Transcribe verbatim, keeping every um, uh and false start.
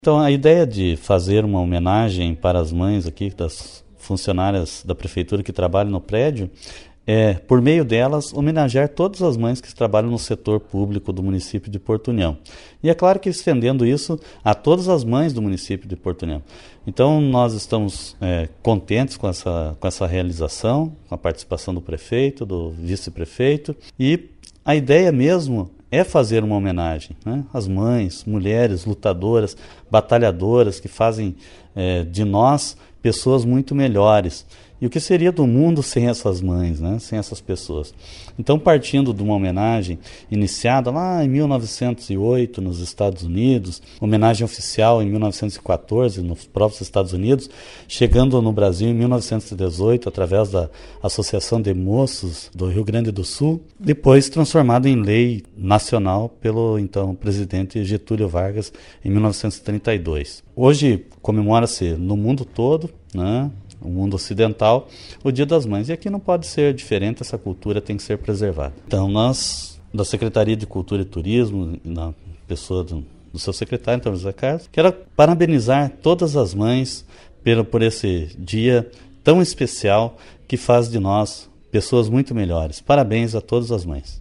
Então, a ideia de fazer uma homenagem para as mães aqui, das funcionárias da prefeitura que trabalham no prédio, é, por meio delas, homenagear todas as mães que trabalham no setor público do município de Porto União. E é claro que estendendo isso a todas as mães do município de Porto União. Então, nós estamos é, contentes com essa, com essa realização, com a participação do prefeito, do vice-prefeito, e a ideia mesmo é fazer uma homenagem, né, às mães, mulheres, lutadoras, batalhadoras que fazem é, de nós pessoas muito melhores. E o que seria do mundo sem essas mães, né? Sem essas pessoas? Então, partindo de uma homenagem iniciada lá em mil novecentos e oito nos Estados Unidos, homenagem oficial em mil novecentos e quatorze nos próprios Estados Unidos, chegando no Brasil em mil novecentos e dezoito através da Associação de Moços do Rio Grande do Sul, depois transformado em lei nacional pelo então presidente Getúlio Vargas em mil novecentos e trinta e dois. Hoje comemora-se no mundo todo, né? O mundo ocidental, o Dia das Mães. E aqui não pode ser diferente, essa cultura tem que ser preservada. Então, nós, da Secretaria de Cultura e Turismo, na pessoa do, do seu secretário, então, José Carlos, quero parabenizar todas as mães por, por esse dia tão especial que faz de nós pessoas muito melhores. Parabéns a todas as mães.